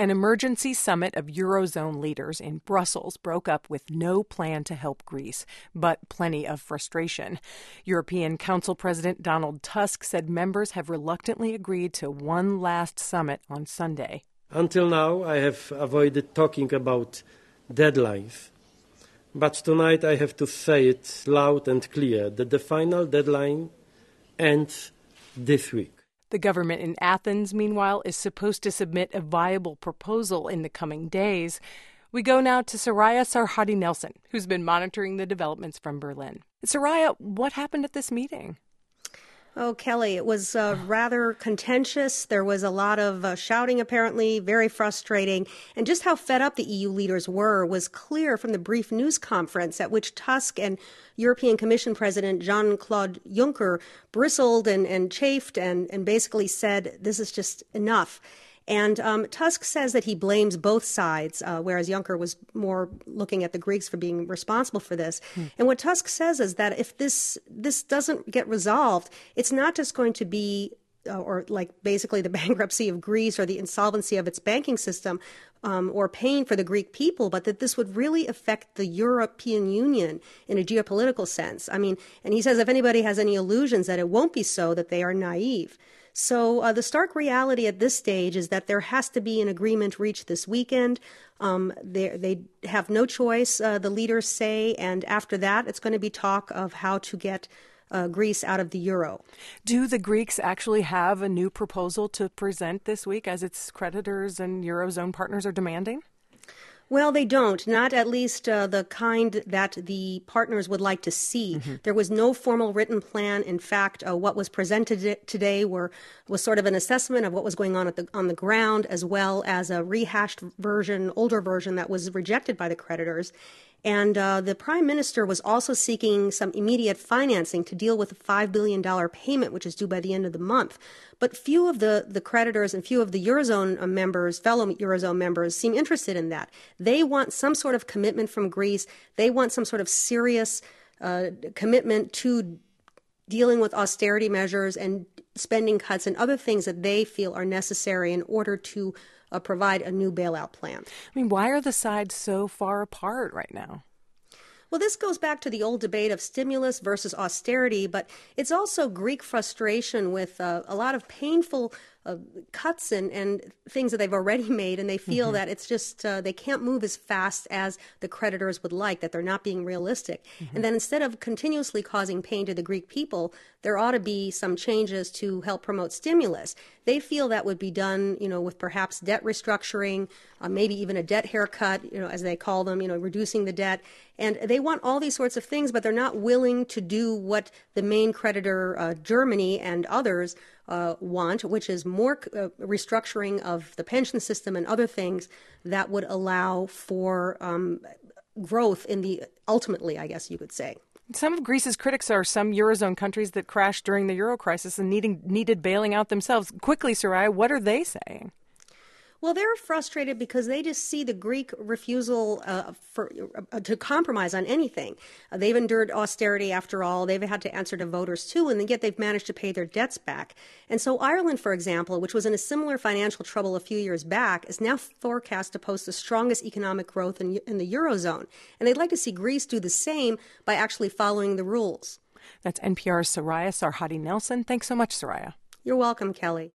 An emergency summit of Eurozone leaders in Brussels broke up with no plan to help Greece, but plenty of frustration. European Council President Donald Tusk said members have reluctantly agreed to one last summit on Sunday. Until now, I have avoided talking about deadlines. But tonight I have to say it loud and clear that the final deadline ends this week. The government in Athens, meanwhile, is supposed to submit a viable proposal in the coming days. We go now to Soraya Sarhadi Nelson, who's been monitoring the developments from Berlin. Soraya, what happened at this meeting? Oh, Kelly, it was rather contentious. There was a lot of shouting, apparently, very frustrating. And just how fed up the EU leaders were was clear from the brief news conference at which Tusk and European Commission President Jean-Claude Juncker bristled and chafed and basically said, this is just enough. And Tusk says that he blames both sides, whereas Juncker was more looking at the Greeks for being responsible for this. And what Tusk says is that if this doesn't get resolved, it's not just going to be or like basically the bankruptcy of Greece or the insolvency of its banking system or pain for the Greek people, but that this would really affect the European Union in a geopolitical sense. I mean, and he says if anybody has any illusions that it won't be so, that they are naive. So the stark reality at this stage is that there has to be an agreement reached this weekend. They have no choice, the leaders say, and after that, it's going to be talk of how to get Greece out of the euro. Do the Greeks actually have a new proposal to present this week, as its creditors and Eurozone partners are demanding? Well, they don't, not at least the kind that the partners would like to see. There was no formal written plan. In fact, what was presented today was sort of an assessment of what was going on on the ground, as well as a rehashed version, older version that was rejected by the creditors. And the prime minister was also seeking some immediate financing to deal with a $5 billion payment, which is due by the end of the month. But few of the creditors and few of the Eurozone members, fellow Eurozone members, seem interested in that. They want some sort of commitment from Greece. They want some sort of serious commitment to dealing with austerity measures and spending cuts and other things that they feel are necessary in order to provide a new bailout plan. I mean, why are the sides so far apart right now? Well, this goes back to the old debate of stimulus versus austerity, but it's also Greek frustration with a lot of painful cuts and things that they've already made, and they feel that it's just they can't move as fast as the creditors would like, that they're not being realistic. And then instead of continuously causing pain to the Greek people, there ought to be some changes to help promote stimulus. They feel that would be done, with perhaps debt restructuring, maybe even a debt haircut, as they call them, reducing the debt. And they want all these sorts of things, but they're not willing to do what the main creditor, Germany and others, want, which is more restructuring of the pension system and other things that would allow for growth in the ultimately, I guess you could say. Some of Greece's critics are some Eurozone countries that crashed during the euro crisis and needed bailing out themselves. Quickly, Soraya, what are they saying? Well, they're frustrated because they just see the Greek refusal to compromise on anything. They've endured austerity after all. They've had to answer to voters too, and yet they've managed to pay their debts back. And so Ireland, for example, which was in a similar financial trouble a few years back, is now forecast to post the strongest economic growth in the Eurozone. And they'd like to see Greece do the same by actually following the rules. That's NPR's Soraya Sarhadi Nelson. Thanks so much, Soraya. You're welcome, Kelly.